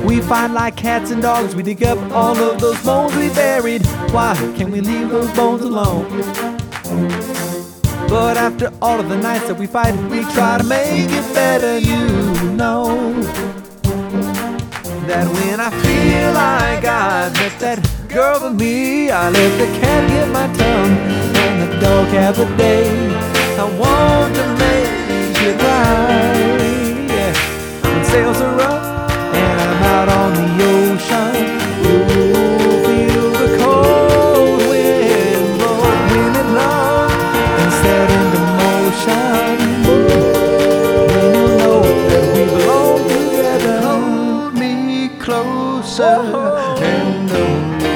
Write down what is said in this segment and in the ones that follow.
We fight like cats and dogs, we dig up all of those bones we buried. Why can't we leave those bones alone? But after all of the nights that we fight, we try to make it better. You know that when I feel like I met that girl for me, I let the cat get my tongue and the dog have a day. I want to make it right, yeah. When sails are up and I'm out on the ocean, you'll feel the cold wind blowing in love and set into motion. Then you'll know that we belong together. Hold me closer and know.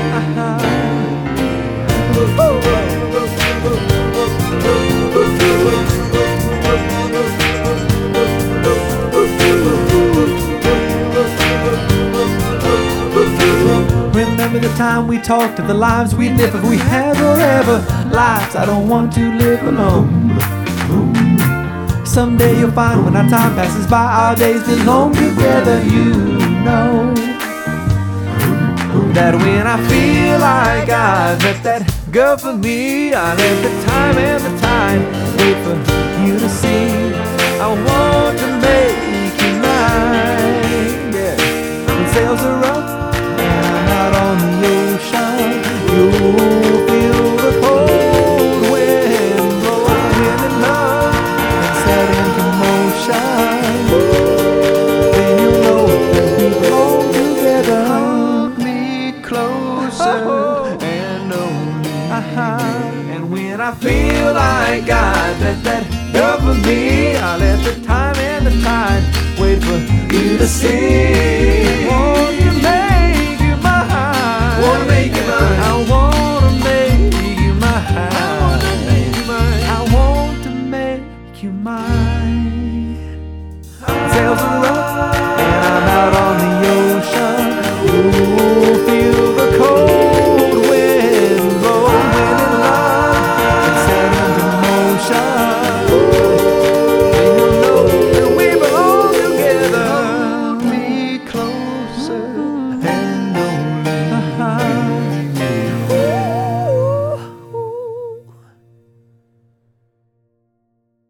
Remember the time we talked of the lives we'd live if we had forever. Lives I don't want to live alone. Someday you'll find when our time passes by, our days belong together. You know that when I feel like I met that girl for me, I let the time and the tide wait for you to see. I want to make you mine, yeah. When sails are up and I'm out on the ocean, you'll feel the cold wind blowing in love and set into motion. Then you'll know that we belong together. Hold me closer and know me. And when I feel like I met that girl for me, I let the time and the tide wait for you to see. Won't you make you mine? Wanna make you mine? I wanna make you mine. I want to make you mine. Sails